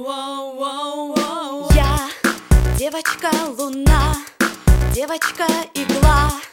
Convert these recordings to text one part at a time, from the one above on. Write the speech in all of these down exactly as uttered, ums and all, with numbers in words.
Я девочка-луна, девочка-игла,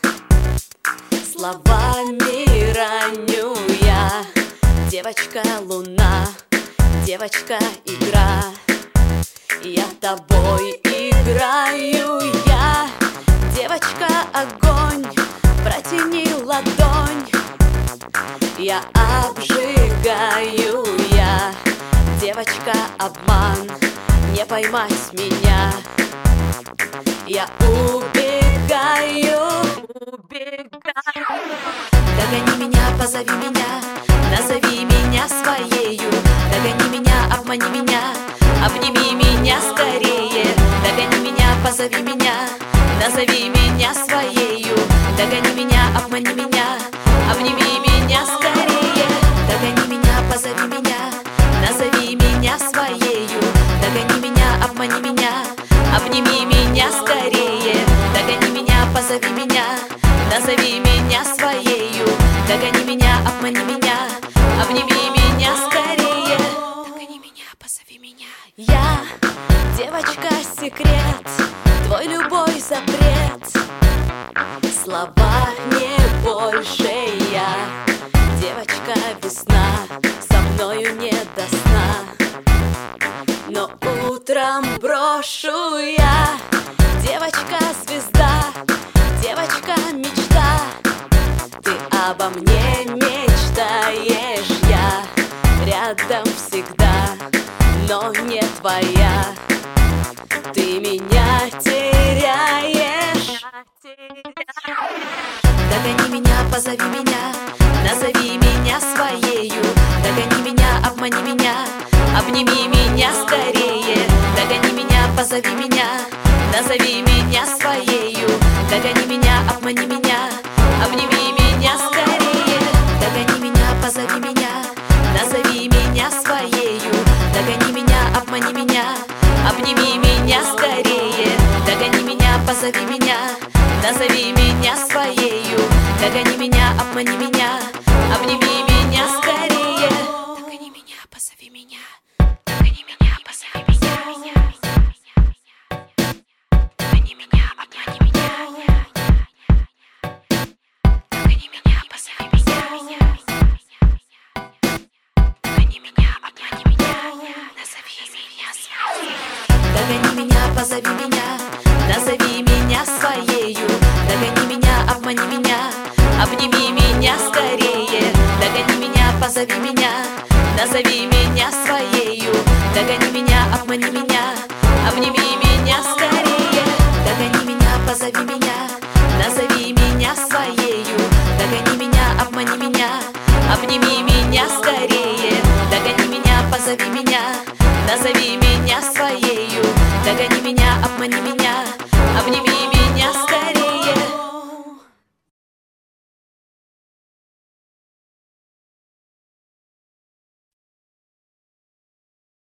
словами раню я. Девочка-луна, девочка-игра, я тобой играю. Я девочка-огонь, протяни ладонь, я обжигаю. Я девочка-обман, не поймать меня. Я убегаю, убегаю. Догони меня, позови меня, назови меня своею. Догони меня, обмани меня, обними меня скорее. Догони меня, позови меня, назови меня своею. Догони меня, обмани меня, обними меня скорее. Догони меня, позови меня, назови меня своею. Догони меня, обмани меня, обними меня скорее. Догони меня, позови меня, назови меня своею. Догони меня, обмани меня, обними меня скорее. Догони меня, позови меня. Я девочка-секрет, твой любой запрет. Слова не больше я. Девочка-весна, со мною не до сна, но утром брошу я. Девочка-звезда, девочка-мечта, ты обо мне мечтаешь. Я рядом всегда, но не твоя. Ты меня теряешь. Догони меня, позови меня, назови меня своею. Догони меня, обмани меня, обними меня скорее. Догони меня, позови меня, назови меня своею. Догони меня, обмани меня, обними меня скорее. Догони меня, позови меня, назови меня своею. Догони меня, обмани меня, обними меня скорее. Догони меня, позови меня, назови меня своею. Догони меня, обмани меня, обними меня скорее. Догони меня, позови меня. Догони меня, позови меня. Догони меня, обмани меня. Догони меня, позови меня. Догони меня, обмани меня, назови меня своей. Догони меня, позови меня, назови меня своею. Догони меня, обмани меня, обними меня скорее. Догони меня, позови меня, назови меня своею. Догони меня, обмани меня, обними меня скорее. Догони меня, позови меня, назови меня своею. Догони меня, обмани меня, обними меня скорее. Догони меня, позови меня, назови меня своею. Догони меня, обмани меня, обними меня.